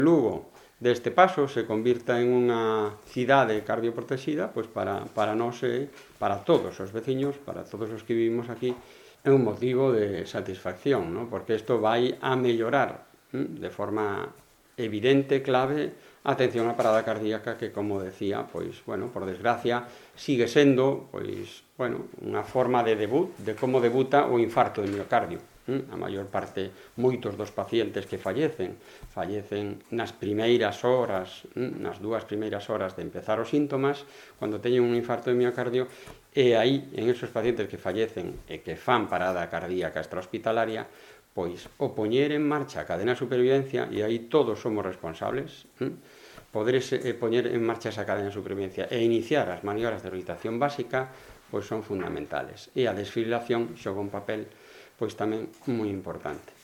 Lugo, deste paso, se convirta en unha cidade cardioprotexida, pois para nós e para todos os veciños, para todos os que vivimos aquí, é un motivo de satisfacción, ¿no? Porque isto vai a mellorar de forma evidente, clave, a atención á parada cardíaca que, como decía, pois, bueno, por desgracia, sigue sendo, pois, bueno, unha forma de debut, de como debuta o infarto de miocardio. A maior parte, moitos dos pacientes que fallecen nas primeiras horas, nas 2 primeiras horas de empezar os síntomas, cando teñen un infarto de miocardio, e aí, en esos pacientes que fallecen e que fan parada cardíaca extrahospitalaria, pois o poñer en marcha a cadena de supervivencia, e aí todos somos responsables, poder poñer en marcha esa cadena de supervivencia e iniciar as maniobras de resucitación básica, pois son fundamentales. E a desfibrilación xoga un papel pois tamén moi importante.